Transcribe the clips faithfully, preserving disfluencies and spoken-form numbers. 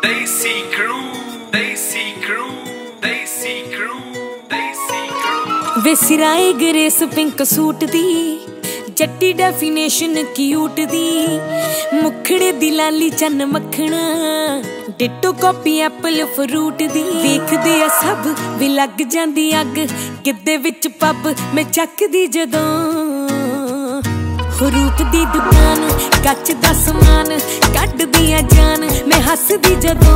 Desi crew, Desi crew, Desi crew, Desi crew। वे सिराए grace pink suit दी जट्टी डेफिनेशन क्यूट दी मुखड़े दी लाली चन मखना डिटो कॉपी एप्पल फ्रूट दी देखदे आ सब भी लग जांदी अग गिद्दे विच पब मैं चकदी जदों रूप दी दुकान कच दा समान कड्डदी आ जान मैं हसदी जदों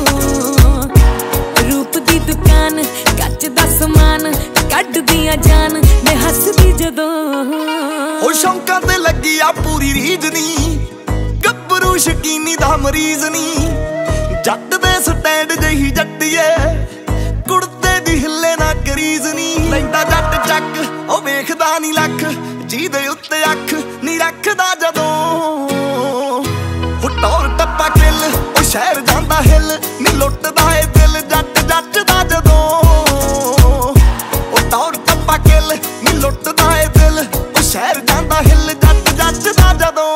रूप दी दुकान कच दा समान कड्डदी आ जान मैं हसदी जदों ओ शौकां ते लगी आ पूरी रीझ नी गब्बरू शकीनी दा मरीज नी जट दे स्टैंड जही जट्टीए कुड़ते दी हिले ना करीज नी लैंदा जट चक ओ वेखदा नी लख जी दे उत्ते अख नी रखदा जदों हुटौर टप्पा किल ओ शहर जांदा हिल नी लुटदा ए दिल जट जट दा जदों हुटौर टप्पा किल नी लुटदा ए दिल ओ शहर जांदा हिल जट जट दा जदों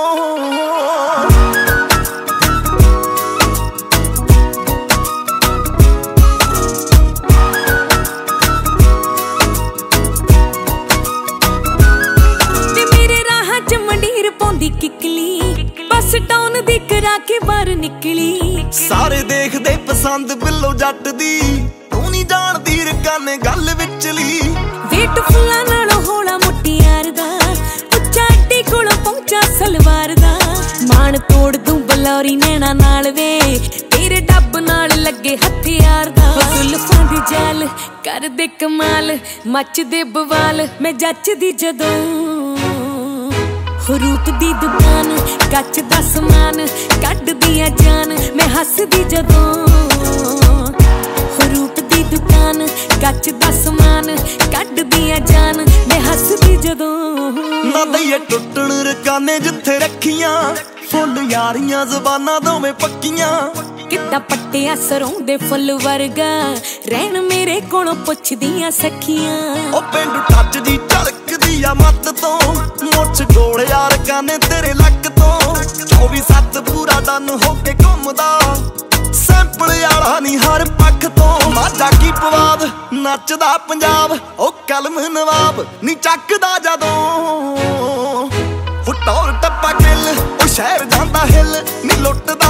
किकली बस टाउन दी करा के बाहर निकली सारे देखदे पसंद बिल्लो जट दी तू नहीं जानदी रकाने गल विचली वेट फुल्लां नालों होला मुटियार दा उच्चा अड्डी कोलों पहुंचा सलवार दा मान तोड़ दूं बलौरी नैना नाल वे तेरे डब नाल लगे हथियार दा जुल्फां दी जाल कर दे कमाल मच दे बवाल मैं जचदी जदों रूप दी दुकान कच दा समान कड्डदी आ जान मैं हसदी जदों रूप दी दुकान कच दा समान कड्डदी आ जान मैं हसदी जदों ना दईए टुटण रकाने जिथे रखियां फुल यारियां ज़बानां दोवें पक्कियां किद्दां पट्टिया सरों दे फुल वर्गा रहन मेरे कोलों पुछदियां सखियां ओ पिंड टच दी झलकदी आ मत तो मुछ गोल यार काने तेरे लक तो चौबी सत्त पूरा दन होके घुमदा सैंपल आला नी हर पख तो माझा की पवाद नचदा पंजाब ओ कलम नवाब नी चकदा जदों हुटौर टप्पा किल ओ शहर जांदा हिल नी लुटदा